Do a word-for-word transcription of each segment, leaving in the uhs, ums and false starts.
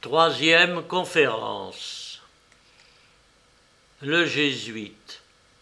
Troisième conférence. Le jésuite.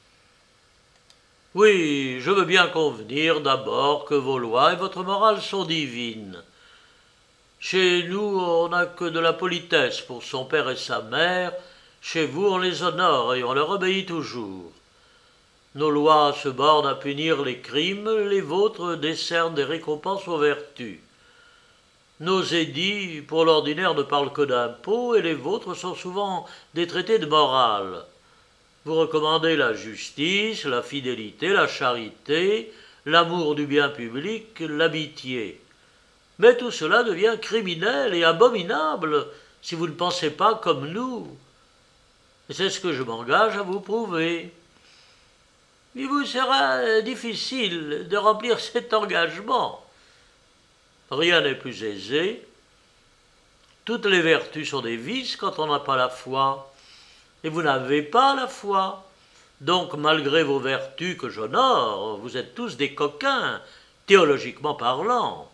Oui, je veux bien convenir d'abord que vos lois et votre morale sont divines. Chez nous, on n'a que de la politesse pour son père et sa mère. Chez vous, on les honore et on leur obéit toujours. Nos lois se bornent à punir les crimes, les vôtres décernent des récompenses aux vertus. Nos édits, pour l'ordinaire, ne parlent que d'impôts, et les vôtres sont souvent des traités de morale. Vous recommandez la justice, la fidélité, la charité, l'amour du bien public, l'amitié. Mais tout cela devient criminel et abominable si vous ne pensez pas comme nous. Et c'est ce que je m'engage à vous prouver. Il vous sera difficile de remplir cet engagement. Rien n'est plus aisé. Toutes les vertus sont des vices quand on n'a pas la foi. Et vous n'avez pas la foi. Donc, malgré vos vertus que j'honore, vous êtes tous des coquins, théologiquement parlant.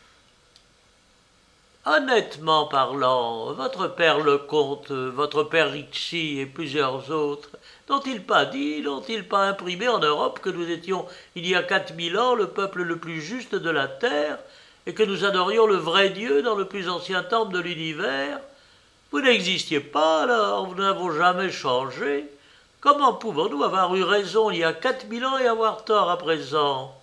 Honnêtement parlant, votre père le comte, votre père Ricci et plusieurs autres, n'ont-ils pas dit, n'ont-ils pas imprimé en Europe que nous étions, il y a quatre mille ans, le peuple le plus juste de la terre, et que nous adorions le vrai Dieu dans le plus ancien temple de l'univers? Vous n'existiez pas alors, nous n'avons jamais changé. Comment pouvons-nous avoir eu raison il y a quatre mille ans et avoir tort à présent?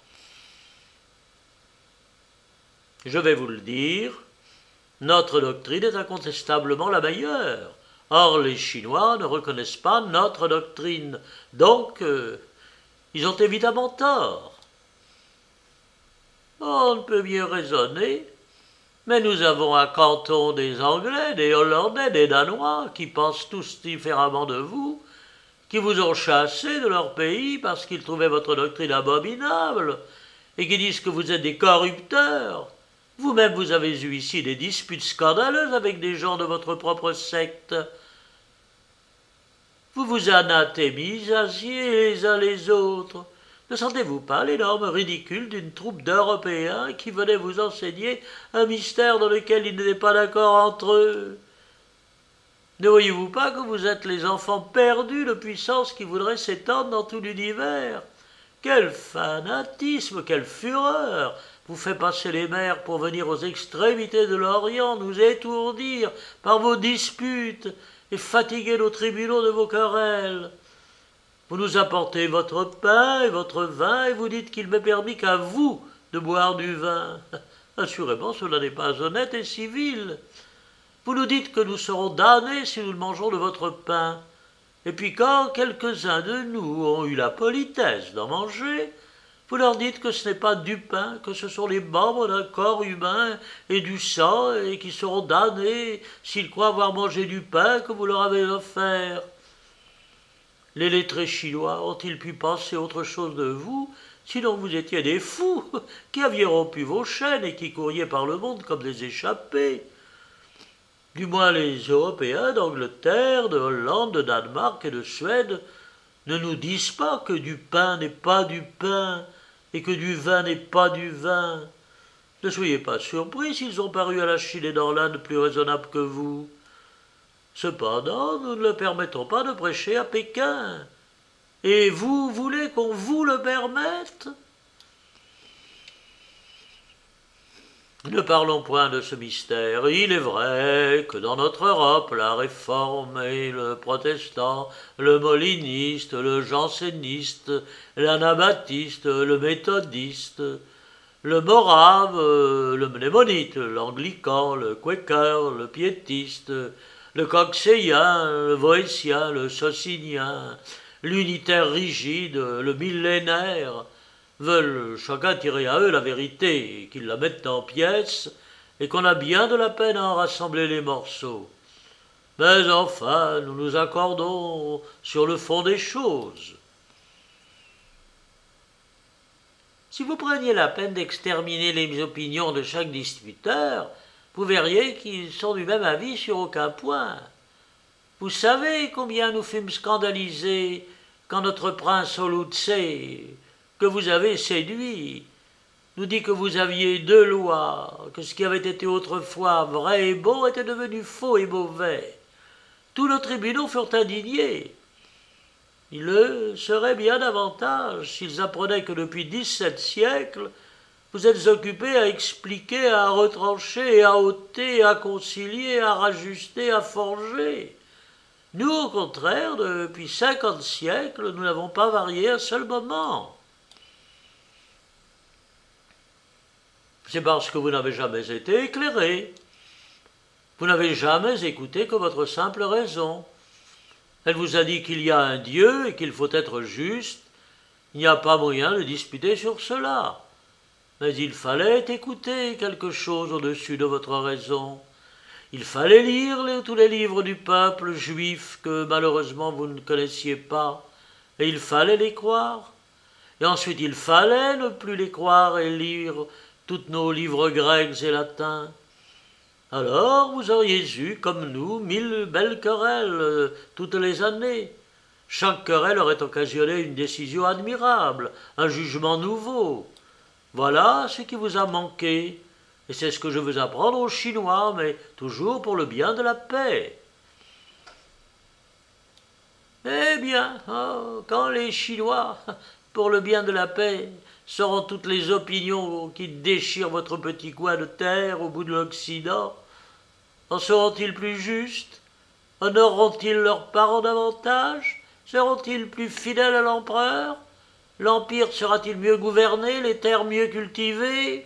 Je vais vous le dire, notre doctrine est incontestablement la meilleure. Or, les Chinois ne reconnaissent pas notre doctrine, donc euh, ils ont évidemment tort. On ne peut mieux raisonner, mais nous avons un canton des Anglais, des Hollandais, des Danois, qui pensent tous différemment de vous, qui vous ont chassé de leur pays parce qu'ils trouvaient votre doctrine abominable, et qui disent que vous êtes des corrupteurs. Vous-même, vous avez eu ici des disputes scandaleuses avec des gens de votre propre secte. Vous vous anathémisiez les uns les autres. Ne sentez-vous pas l'énorme ridicule d'une troupe d'Européens qui venaient vous enseigner un mystère dans lequel ils n'étaient pas d'accord entre eux? Ne voyez-vous pas que vous êtes les enfants perdus de puissance qui voudraient s'étendre dans tout l'univers? Quel fanatisme, quelle fureur vous fait passer les mers pour venir aux extrémités de l'Orient nous étourdir par vos disputes et fatiguer nos tribunaux de vos querelles. Vous nous apportez votre pain et votre vin et vous dites qu'il m'est permis qu'à vous de boire du vin. Assurément, cela n'est pas honnête et civil. Vous nous dites que nous serons damnés si nous ne mangeons de votre pain. Et puis quand quelques-uns de nous ont eu la politesse d'en manger, vous leur dites que ce n'est pas du pain, que ce sont les membres d'un corps humain et du sang, et qui seront damnés s'ils croient avoir mangé du pain que vous leur avez offert. Les lettrés chinois ont-ils pu penser autre chose de vous, sinon vous étiez des fous qui aviez rompu vos chaînes et qui couriez par le monde comme des échappés? Du moins les Européens d'Angleterre, de Hollande, de Danemark et de Suède ne nous disent pas que du pain n'est pas du pain et que du vin n'est pas du vin. Ne soyez pas surpris s'ils ont paru à la Chine et dans l'Inde plus raisonnables que vous. Cependant, nous ne le permettons pas de prêcher à Pékin. Et vous voulez qu'on vous le permette? Ne parlons point de ce mystère. Il est vrai que dans notre Europe, la réformée, le protestant, le moliniste, le janséniste, l'anabaptiste, le méthodiste, le morave, le mnémonite, l'anglican, le quaker, le piétiste, le coxéien, le voétien, le socinien, l'unitaire rigide, le millénaire, veulent chacun tirer à eux la vérité, qu'ils la mettent en pièces, et qu'on a bien de la peine à en rassembler les morceaux. Mais enfin, nous nous accordons sur le fond des choses. Si vous preniez la peine d'exterminer les opinions de chaque disputeur, vous verriez qu'ils sont du même avis sur aucun point. Vous savez combien nous fûmes scandalisés quand notre prince Olutsé, que vous avez séduit, nous dit que vous aviez deux lois, que ce qui avait été autrefois vrai et bon était devenu faux et mauvais. Tous nos tribunaux furent indignés. Il serait bien davantage s'ils apprenaient que depuis dix-sept siècles, vous êtes occupés à expliquer, à retrancher, à ôter, à concilier, à rajuster, à forger. Nous, au contraire, depuis cinquante siècles, nous n'avons pas varié un seul moment. C'est parce que vous n'avez jamais été éclairé. Vous n'avez jamais écouté que votre simple raison. Elle vous a dit qu'il y a un Dieu et qu'il faut être juste. Il n'y a pas moyen de disputer sur cela. Mais il fallait écouter quelque chose au-dessus de votre raison. Il fallait lire les, tous les livres du peuple juif que malheureusement vous ne connaissiez pas, et il fallait les croire. Et ensuite il fallait ne plus les croire et lire tous nos livres grecs et latins. Alors vous auriez eu, comme nous, mille belles querelles euh, toutes les années. Chaque querelle aurait occasionné une décision admirable, un jugement nouveau. Voilà ce qui vous a manqué, et c'est ce que je veux apprendre aux Chinois, mais toujours pour le bien de la paix. Eh bien, oh, quand les Chinois, pour le bien de la paix, sauront toutes les opinions qui déchirent votre petit coin de terre au bout de l'Occident, en seront-ils plus justes? Honoreront-ils leurs parents davantage? Seront-ils plus fidèles à l'empereur? L'Empire sera-t-il mieux gouverné, les terres mieux cultivées?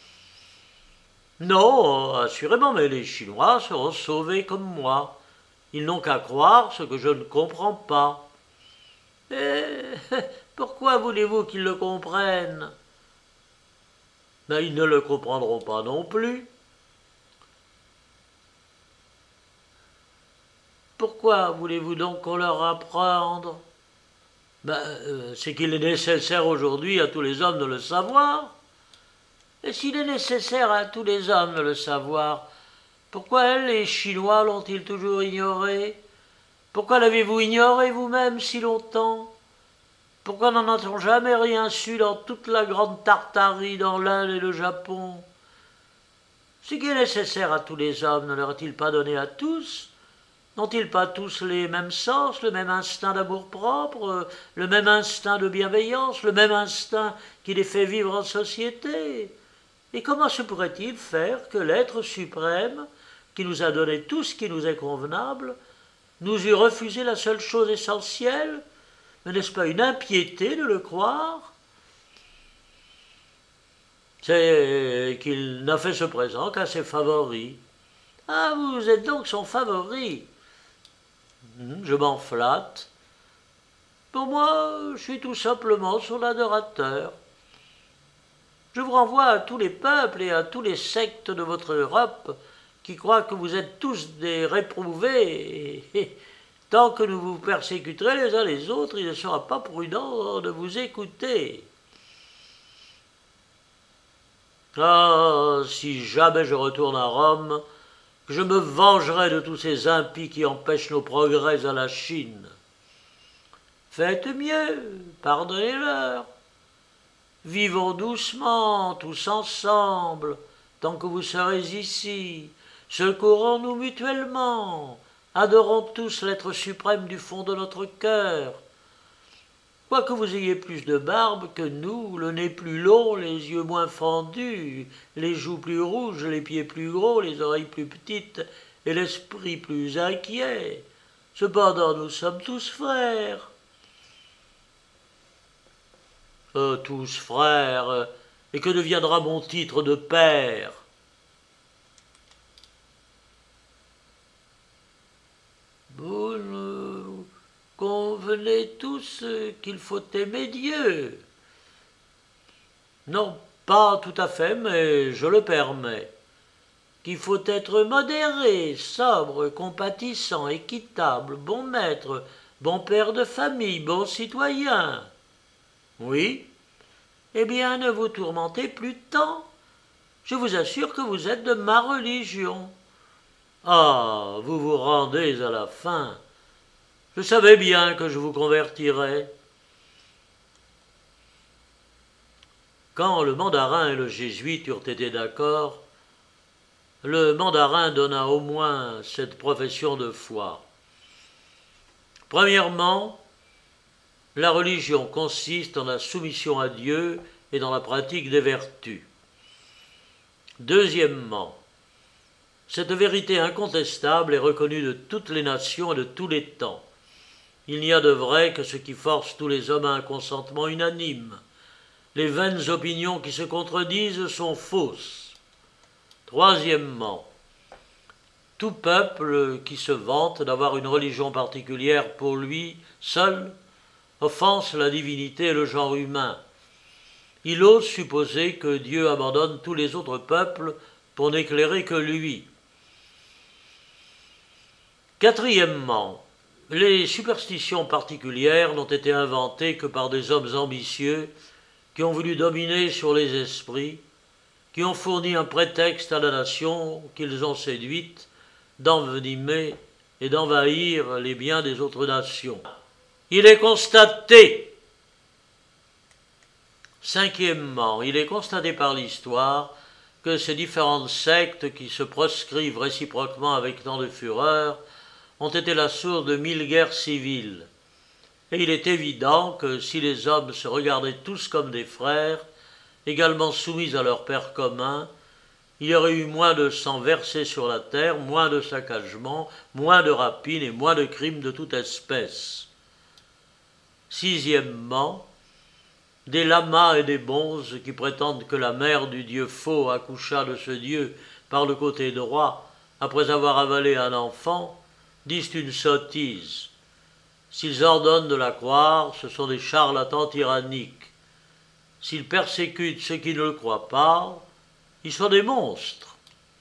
Non, assurément, mais les Chinois seront sauvés comme moi. Ils n'ont qu'à croire ce que je ne comprends pas. Eh, pourquoi voulez-vous qu'ils le comprennent? Ben, ils ne le comprendront pas non plus. Pourquoi voulez-vous donc qu'on leur apprendre? Ben, euh, c'est qu'il est nécessaire aujourd'hui à tous les hommes de le savoir. Et s'il est nécessaire à tous les hommes de le savoir, pourquoi les Chinois l'ont-ils toujours ignoré? Pourquoi l'avez-vous ignoré vous-même si longtemps? Pourquoi n'en a-t-on jamais rien su dans toute la grande Tartarie, dans l'Inde et le Japon? Ce qui est nécessaire à tous les hommes ne leur est-il pas donné à tous? N'ont-ils pas tous les mêmes sens, le même instinct d'amour-propre, le même instinct de bienveillance, le même instinct qui les fait vivre en société? Et comment se pourrait-il faire que l'être suprême, qui nous a donné tout ce qui nous est convenable, nous eût refusé la seule chose essentielle? Mais n'est-ce pas une impiété de le croire? C'est qu'il n'a fait ce présent qu'à ses favoris. Ah, vous êtes donc son favori. Je m'en flatte. Pour moi, je suis tout simplement son adorateur. Je vous renvoie à tous les peuples et à tous les sectes de votre Europe qui croient que vous êtes tous des réprouvés, et, et tant que nous vous persécuterez les uns les autres, il ne sera pas prudent de vous écouter. Ah, si jamais je retourne à Rome, je me vengerai de tous ces impies qui empêchent nos progrès à la Chine. Faites mieux, pardonnez-leur. Vivons doucement, tous ensemble, tant que vous serez ici. Secourons-nous mutuellement. Adorons tous l'être suprême du fond de notre cœur. Quoique vous ayez plus de barbe que nous, le nez plus long, les yeux moins fendus, les joues plus rouges, les pieds plus gros, les oreilles plus petites et l'esprit plus inquiet. Cependant, nous sommes tous frères. Euh, tous frères, et que deviendra mon titre de père? Vous nous convenez tous qu'il faut aimer Dieu. Non, pas tout à fait, mais je le permets. Qu'il faut être modéré, sobre, compatissant, équitable, bon maître, bon père de famille, bon citoyen. Oui. Eh bien, ne vous tourmentez plus tant. Je vous assure que vous êtes de ma religion. Ah, vous vous rendez à la fin. Je savais bien que je vous convertirais. Quand le mandarin et le jésuite eurent été d'accord, le mandarin donna au moins cette profession de foi. Premièrement, la religion consiste en la soumission à Dieu et dans la pratique des vertus. Deuxièmement, cette vérité incontestable est reconnue de toutes les nations et de tous les temps. Il n'y a de vrai que ce qui force tous les hommes à un consentement unanime. Les vaines opinions qui se contredisent sont fausses. Troisièmement, tout peuple qui se vante d'avoir une religion particulière pour lui seul offense la divinité et le genre humain. Il ose supposer que Dieu abandonne tous les autres peuples pour n'éclairer que lui. Quatrièmement, les superstitions particulières n'ont été inventées que par des hommes ambitieux qui ont voulu dominer sur les esprits, qui ont fourni un prétexte à la nation qu'ils ont séduite d'envenimer et d'envahir les biens des autres nations. Il est constaté, cinquièmement, il est constaté par l'histoire que ces différentes sectes qui se proscrivent réciproquement avec tant de fureur ont été la source de mille guerres civiles. Et il est évident que si les hommes se regardaient tous comme des frères, également soumis à leur Père commun, il y aurait eu moins de sang versé sur la terre, moins de saccagements, moins de rapines et moins de crimes de toute espèce. Sixièmement, des lamas et des bonzes qui prétendent que la mère du dieu faux accoucha de ce dieu par le côté droit après avoir avalé un enfant, disent une sottise. S'ils ordonnent de la croire, ce sont des charlatans tyranniques. S'ils persécutent ceux qui ne le croient pas, ils sont des monstres.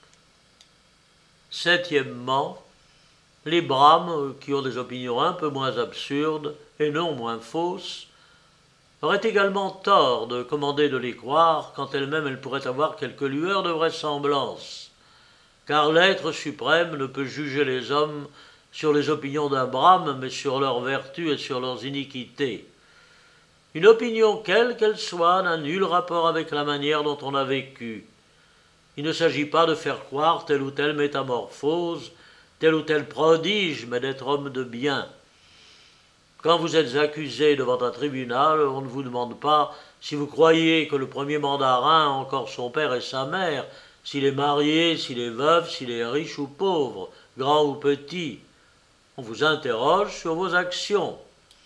Septièmement, les brahmes, qui ont des opinions un peu moins absurdes et non moins fausses, auraient également tort de commander de les croire quand elles-mêmes elles pourraient avoir quelques lueurs de vraisemblance, car l'être suprême ne peut juger les hommes sur les opinions d'un brahme, mais sur leurs vertus et sur leurs iniquités. Une opinion quelle qu'elle soit n'a nul rapport avec la manière dont on a vécu. Il ne s'agit pas de faire croire telle ou telle métamorphose, tel ou tel prodige, mais d'être homme de bien. Quand vous êtes accusé devant un tribunal, on ne vous demande pas si vous croyez que le premier mandarin a encore son père et sa mère, s'il est marié, s'il est veuf, s'il est riche ou pauvre, grand ou petit. On vous interroge sur vos actions.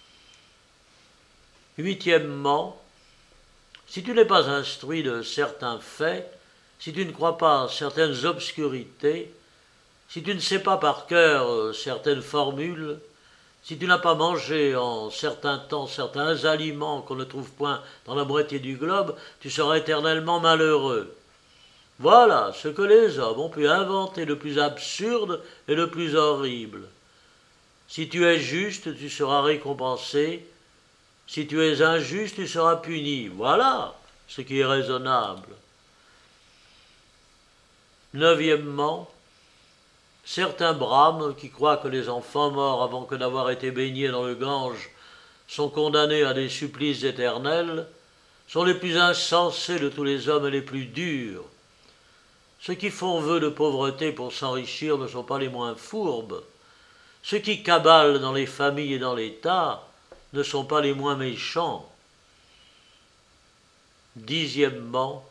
Huitièmement, si tu n'es pas instruit de certains faits, si tu ne crois pas à certaines obscurités, si tu ne sais pas par cœur certaines formules, si tu n'as pas mangé en certains temps certains aliments qu'on ne trouve point dans la moitié du globe, tu seras éternellement malheureux. Voilà ce que les hommes ont pu inventer de plus absurde et de plus horrible. Si tu es juste, tu seras récompensé. Si tu es injuste, tu seras puni. Voilà ce qui est raisonnable. Neuvièmement, certains brahmes qui croient que les enfants morts avant que d'avoir été baignés dans le Gange sont condamnés à des supplices éternels sont les plus insensés de tous les hommes et les plus durs. Ceux qui font vœu de pauvreté pour s'enrichir ne sont pas les moins fourbes. Ceux qui cabalent dans les familles et dans l'État ne sont pas les moins méchants. Dixièmement,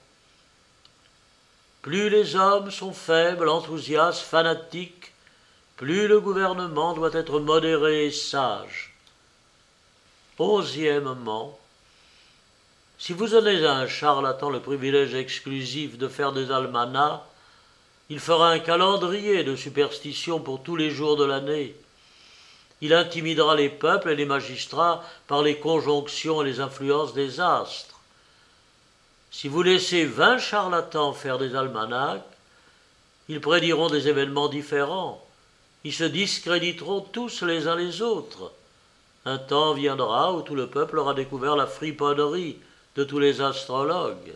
plus les hommes sont faibles, enthousiastes, fanatiques, plus le gouvernement doit être modéré et sage. Onzièmement, si vous donnez à un charlatan le privilège exclusif de faire des almanachs, il fera un calendrier de superstitions pour tous les jours de l'année. Il intimidera les peuples et les magistrats par les conjonctions et les influences des astres. Si vous laissez vingt charlatans faire des almanachs, ils prédiront des événements différents. Ils se discréditeront tous les uns les autres. Un temps viendra où tout le peuple aura découvert la friponnerie de tous les astrologues.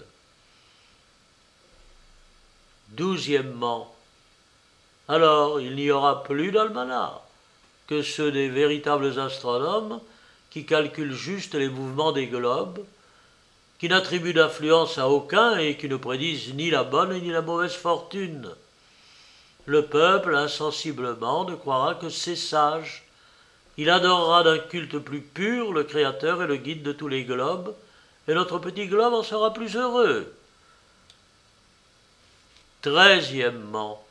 Douzièmement, alors il n'y aura plus d'almanach que ceux des véritables astronomes qui calculent juste les mouvements des globes, qui n'attribuent d'influence à aucun et qui ne prédisent ni la bonne ni la mauvaise fortune. Le peuple, insensiblement, ne croira que c'est sage. Il adorera d'un culte plus pur le Créateur et le guide de tous les globes, et notre petit globe en sera plus heureux. Treizièmement,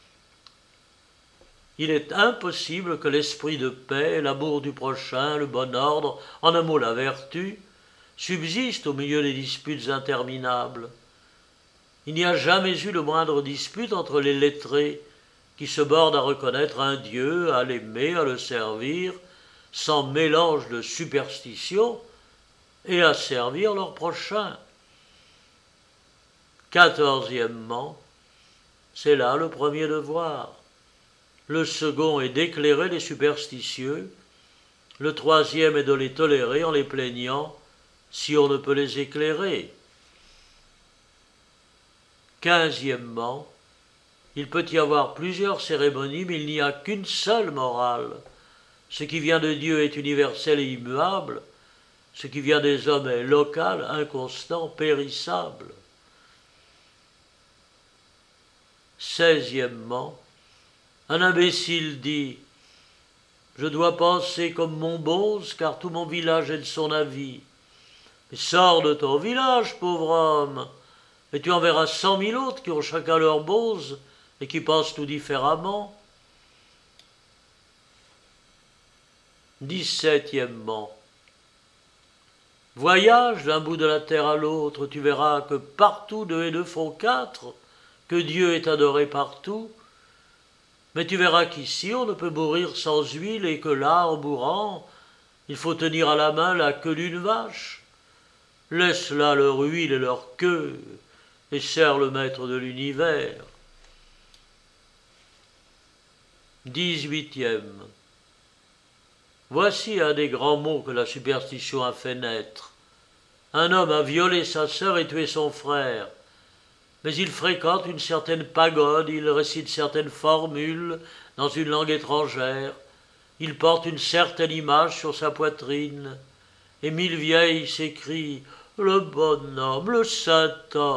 il est impossible que l'esprit de paix, l'amour du prochain, le bon ordre, en un mot la vertu, subsiste au milieu des disputes interminables. Il n'y a jamais eu le moindre dispute entre les lettrés, qui se bornent à reconnaître un Dieu, à l'aimer, à le servir, sans mélange de superstition, et à servir leur prochain. Quatorzièmement, c'est là le premier devoir. Le second est d'éclairer les superstitieux. Le troisième est de les tolérer en les plaignant, si on ne peut les éclairer. Quinzièmement, il peut y avoir plusieurs cérémonies, mais il n'y a qu'une seule morale. Ce qui vient de Dieu est universel et immuable. Ce qui vient des hommes est local, inconstant, périssable. Seizièmement, un imbécile dit « Je dois penser comme mon bonze, car tout mon village est de son avis. » Mais sors de ton village, pauvre homme, et tu en verras cent mille autres qui ont chacun leur bonze et qui pensent tout différemment. Dix-septièmement, voyage d'un bout de la terre à l'autre, tu verras que partout deux et deux font quatre, que Dieu est adoré partout, mais tu verras qu'ici on ne peut mourir sans huile et que là, en mourant, il faut tenir à la main la queue d'une vache. Laisse là leur huile et leur queue, et sers le maître de l'univers. Dix-huitième. Voici un des grands mots que la superstition a fait naître. Un homme a violé sa sœur et tué son frère, mais il fréquente une certaine pagode, il récite certaines formules dans une langue étrangère, il porte une certaine image sur sa poitrine, et mille vieilles s'écrient « Le bonhomme, le saint homme !»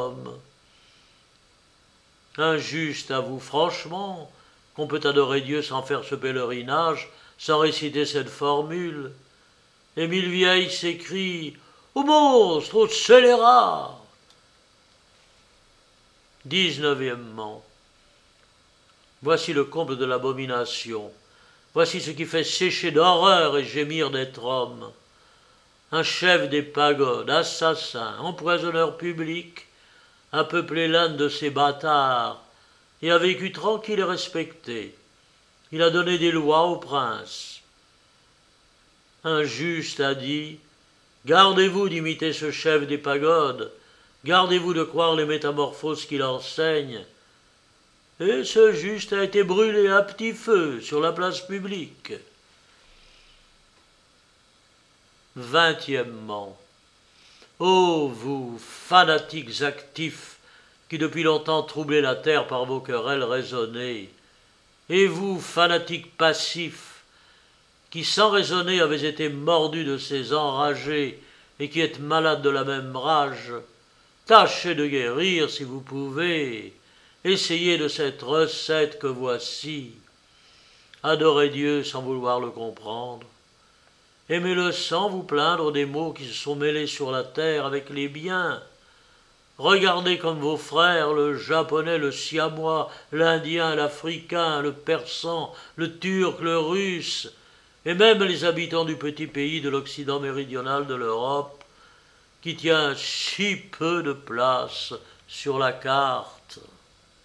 Injuste avoue franchement qu'on peut adorer Dieu sans faire ce pèlerinage, sans réciter cette formule. Et mille vieilles s'écrient « Au monstre, au scélérat !» Dix-neuvièmement. Voici le comble de l'abomination. Voici ce qui fait sécher d'horreur et gémir d'être homme. Un chef des pagodes, assassin, empoisonneur public, a peuplé l'Inde de ces bâtards et a vécu tranquille et respecté. Il a donné des lois aux princes. Un juste a dit « Gardez-vous d'imiter ce chef des pagodes, gardez-vous de croire les métamorphoses qu'il enseigne. » Et ce juste a été brûlé à petit feu sur la place publique. Vingtièmement. Ô vous, fanatiques actifs, qui depuis longtemps troublez la terre par vos querelles raisonnées, et vous, fanatiques passifs, qui sans raisonner avez été mordus de ces enragés et qui êtes malades de la même rage, tâchez de guérir si vous pouvez, essayez de cette recette que voici. Adorez Dieu sans vouloir le comprendre. Aimez-le sans vous plaindre des maux qui se sont mêlés sur la terre avec les biens. Regardez comme vos frères, le japonais, le siamois, l'indien, l'africain, le persan, le turc, le russe, et même les habitants du petit pays de l'Occident méridional de l'Europe, qui tient si peu de place sur la carte.